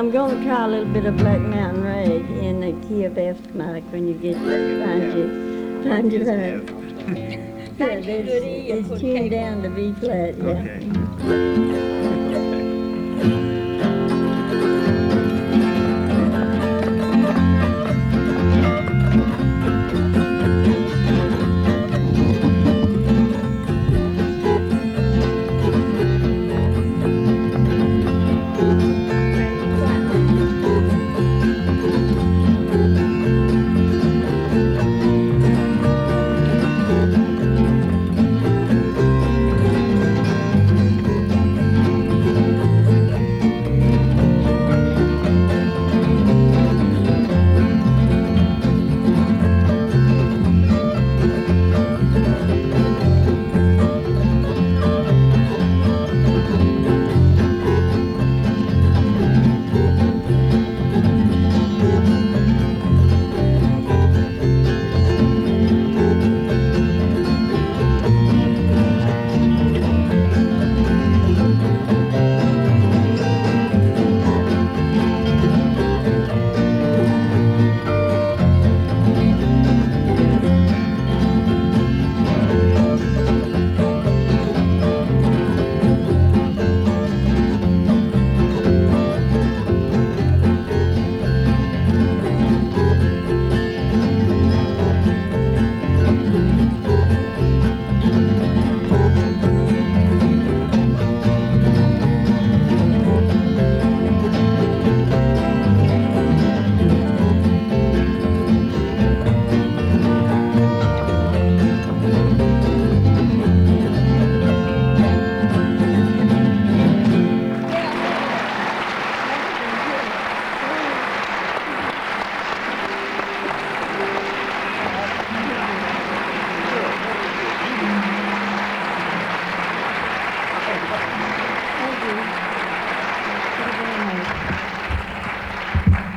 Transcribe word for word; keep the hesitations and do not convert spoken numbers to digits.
I'm going to try a little bit of Black Mountain Rag in the key of F, Mike, when you get find you find your right. Find your good E, you It's put tuned K down to B flat, yeah. Okay.